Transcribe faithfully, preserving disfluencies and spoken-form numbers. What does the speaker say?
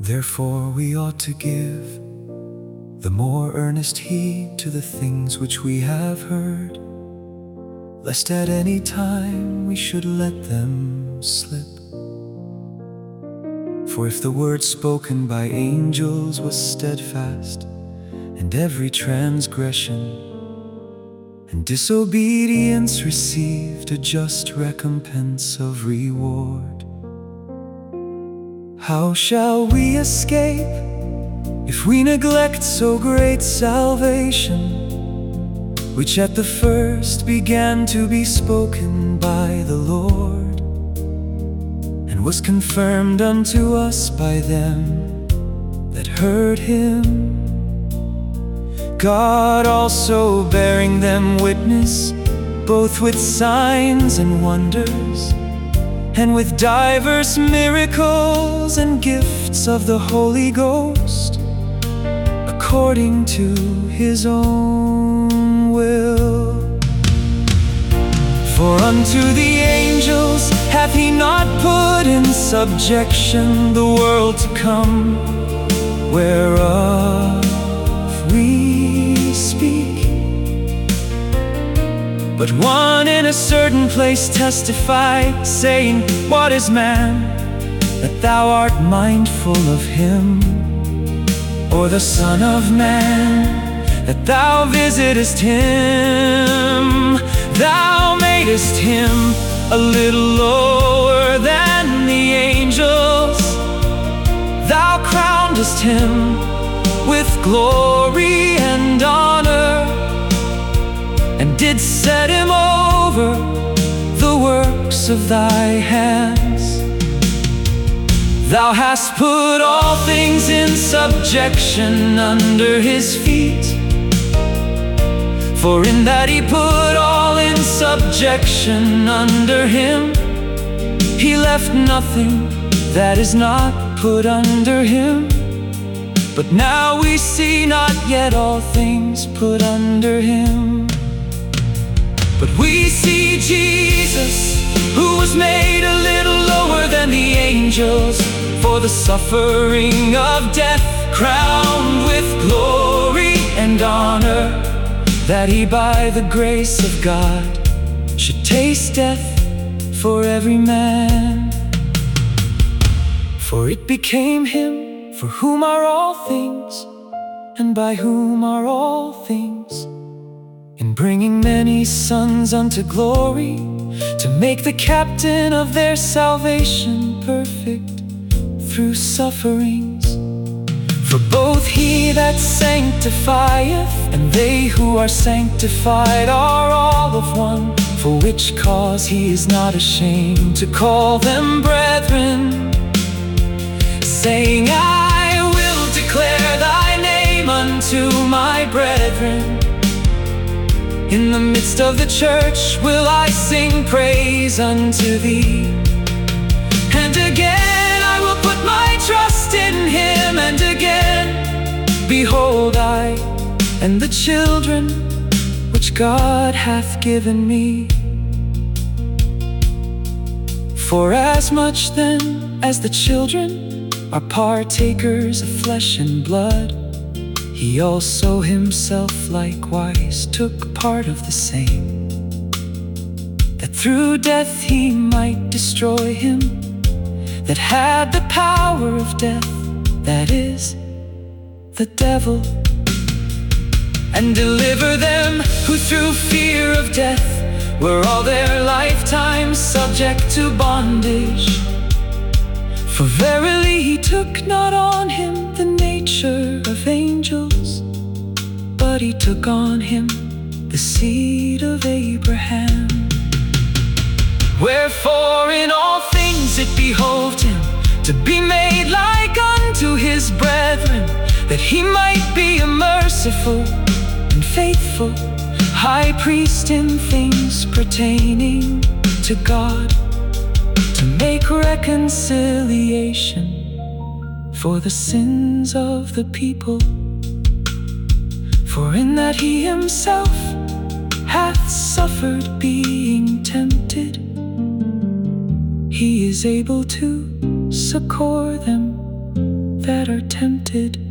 Therefore we ought to give the more earnest heed to the things which we have heard, lest at any time we should let them slip. For if the word spoken by angels was steadfast, and every transgression and disobedience received a just recompense of reward, how shall we escape if we neglect so great salvation, which at the first began to be spoken by the Lord, and was confirmed unto us by them that heard him? God also bearing them witness, both with signs and wonders, and with divers miracles and gifts of the Holy Ghost, according to his own will. For unto the angels hath he not put in subjection the world to come, whereof we speak. But one in a certain place testified, saying, What is man, that thou art mindful of him? Or the Son of Man, that thou visitest him? Thou madest him a little lower than the angels. Thou crownedest him with glory and honor, and didst set him over the works of thy hands. Thou hast put all things in subjection under his feet. For in that he put all in subjection under him, he left nothing that is not put under him. But now we see not yet all things put under him. But we see Jesus, who was made a little lower than the angels, for the suffering of death, crowned with glory and honor, that he by the grace of God should taste death for every man. For it became him, for whom are all things, and by whom are all things, in bringing many sons unto glory, to make the captain of their salvation perfect through sufferings. For both he that sanctifieth and they who are sanctified are all of one, for which cause he is not ashamed to call them brethren, saying, I will declare thy name unto my brethren. In the midst of the church will I sing praise unto thee. And again I will put my trust in him, and again, behold, I and the children which God hath given me. For as much then as the children are partakers of flesh and blood, he also himself likewise took part of the same, that through death he might destroy him that had the power of death, that is, the devil, and deliver them who through fear of death were all their lifetime subject to bondage. For verily he took not on him the nature of angels, but he took on him the seed of Abraham. Wherefore in all things it behoved him to be made like unto his brethren, that he might be a merciful and faithful high priest in things pertaining to God, to make reconciliation for the sins of the people. For in that he himself hath suffered being tempted, he is able to succor them that are tempted